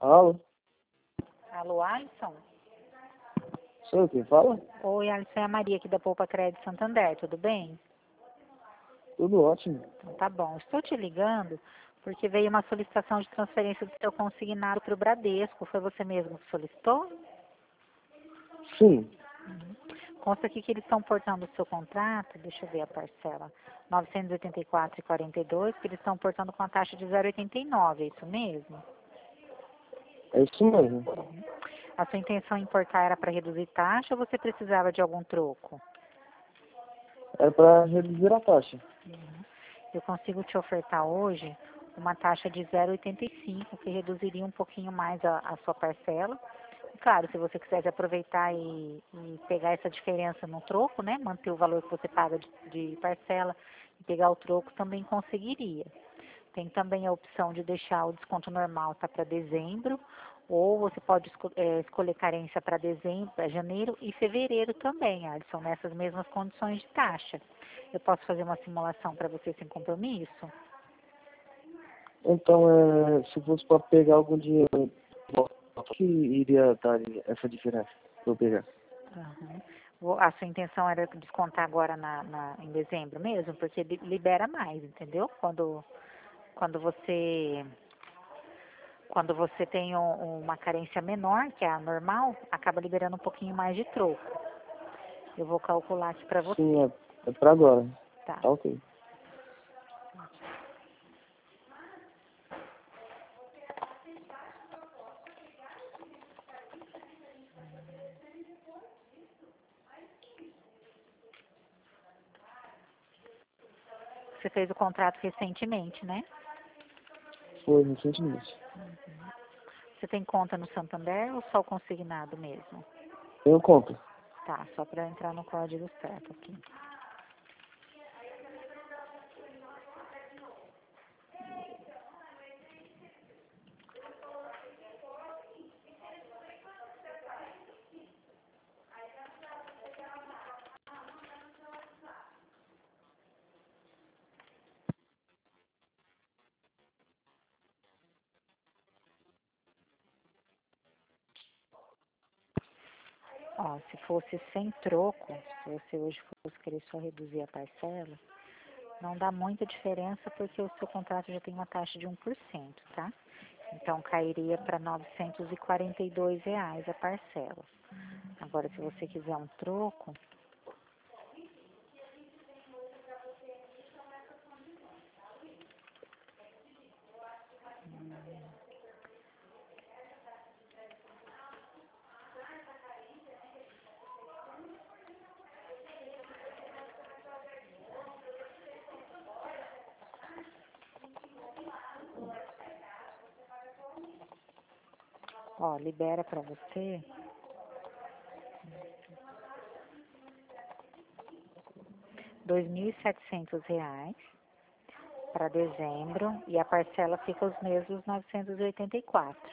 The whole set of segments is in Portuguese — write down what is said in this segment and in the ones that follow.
Alô? Alô, Alisson? Sou quem fala? Oi, Alisson, é a Maria aqui da Poupa Crédito Santander, tudo bem? Tudo ótimo. Então tá bom. Estou te ligando porque veio uma solicitação de transferência do seu consignado para o Bradesco. Foi você mesmo que solicitou? Sim. Consta aqui que eles estão portando o seu contrato, deixa eu ver a parcela, R$ 984,42, que eles estão portando com a taxa de 0,89, é isso mesmo? É isso mesmo. A sua intenção em importar era para reduzir taxa ou você precisava de algum troco? É para reduzir a taxa. Eu consigo te ofertar hoje uma taxa de 0,85, que reduziria um pouquinho mais a sua parcela. Claro, se você quisesse aproveitar e pegar essa diferença no troco, né, manter o valor que você paga de parcela e pegar o troco, também conseguiria. Tem também a opção de deixar o desconto normal tá, para dezembro, ou você pode escolher carência para dezembro, para janeiro e fevereiro também, Alisson, nessas mesmas condições de taxa. Eu posso fazer uma simulação para você sem compromisso? Então, se fosse para pegar algum dinheiro, o que iria dar essa diferença para eu pegar? A sua intenção era descontar agora em dezembro mesmo, porque libera mais, entendeu? Quando você tem uma carência menor, que é a normal, acaba liberando um pouquinho mais de troco. Eu vou calcular aqui para você. Sim, é para agora. Tá. Tá ok. Você fez o contrato recentemente, né? Foi recentemente. Você tem conta no Santander ou só o consignado mesmo? Tenho conta. Tá, só para entrar no código certo aqui. Ó, se fosse sem troco, se você hoje fosse querer só reduzir a parcela, não dá muita diferença porque o seu contrato já tem uma taxa de 1%, tá? Então cairia para R$ 942 a parcela. Agora, se você quiser um troco, ó, libera para você R$ 2.700 para dezembro e a parcela fica os mesmos 984.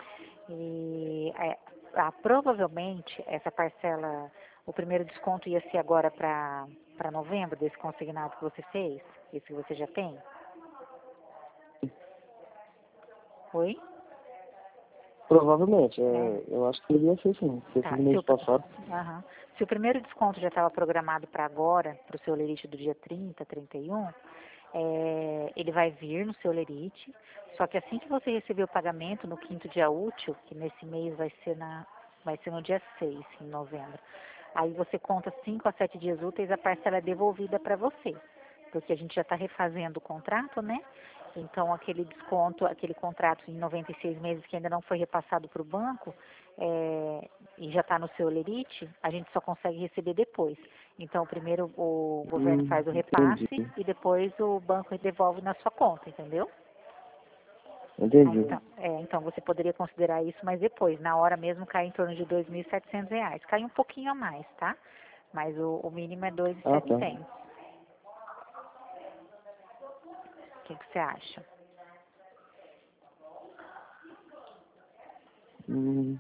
Provavelmente essa parcela, o primeiro desconto ia ser agora para novembro desse consignado que você fez, esse que você já tem? Oi? Provavelmente. Eu acho que iria ser sim. Porque Tá, no mês passado. Se o primeiro desconto já estava programado para agora, para o seu lerite do dia 30, 31, ele vai vir no seu lerite, só que assim que você receber o pagamento no quinto dia útil, que nesse mês vai ser no dia 6, em novembro, aí você conta 5 a 7 dias úteis, a parcela é devolvida para você, porque a gente já está refazendo o contrato, né? Então, aquele desconto, aquele contrato em 96 meses que ainda não foi repassado para o banco, e já está no seu lerite, a gente só consegue receber depois. Então, primeiro o governo faz o repasse Entendi. e depois o banco devolve na sua conta, entendeu? Entendi. Então você poderia considerar isso, mas depois, na hora mesmo, cai em torno de R$ 2.700. Cai um pouquinho a mais, tá? Mas o mínimo é R$ Ah, tá. 2.700. O que você acha? Hum,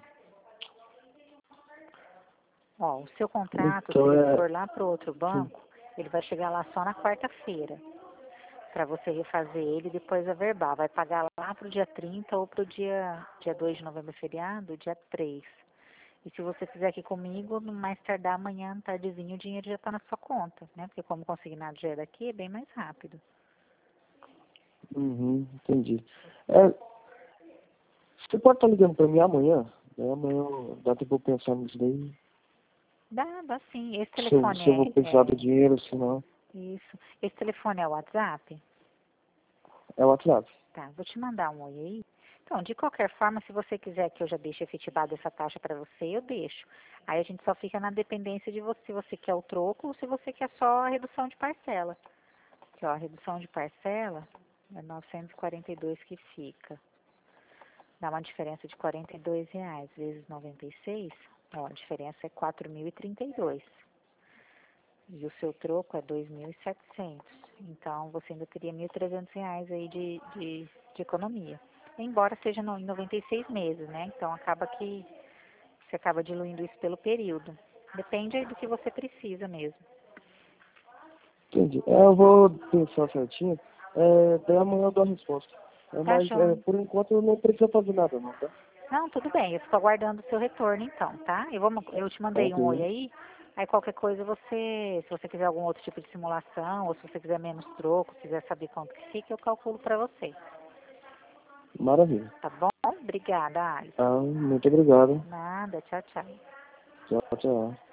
Ó, o seu contrato, se Então ele for lá para o outro banco, ele vai chegar lá só na quarta-feira. para você refazer ele e depois averbar. Vai pagar lá pro dia 30 ou pro dia 2 de novembro, feriado, dia 3. E se você fizer aqui comigo, no mais tardar amanhã, tardezinho, o dinheiro já está na sua conta, né? Porque como consignado já é daqui, é bem mais rápido. Uhum, entendi. É, você pode estar ligando para mim amanhã? Amanhã dá tempo eu pensar nisso daí. Dá sim. Esse Se eu, telefone se eu vou precisar do dinheiro, se não. isso. Esse telefone é o WhatsApp? É o WhatsApp. Tá, vou te mandar um oi aí. Então, de qualquer forma, se você quiser que eu já deixe efetivada essa taxa para você, eu deixo. Aí a gente só fica na dependência de você, se você quer o troco ou se você quer só a redução de parcela. Aqui, ó, a redução de parcela é 942 que fica. Dá uma diferença de R$ 42 vezes 96, ó, a diferença é 4.032. E o seu troco é 2.700. Então, você ainda teria R$ 1.300 aí de economia. Embora seja em 96 meses, né? Então, acaba que você acaba diluindo isso pelo período. Depende aí do que você precisa mesmo. Entendi. Eu vou pensar certinho. Daí amanhã eu dou a resposta. Tá, Mas João? por enquanto eu não preciso fazer nada não, tá? Não, tudo bem. Eu fico aguardando o seu retorno, então, tá? Eu te mandei um oi Ok. aí. Aí qualquer coisa se você quiser algum outro tipo de simulação, ou se você quiser menos troco, quiser saber quanto que fica, eu calculo para você. Maravilha. Tá bom? Obrigada, Alice. Muito obrigado. Nada, tchau, tchau. Tchau, tchau.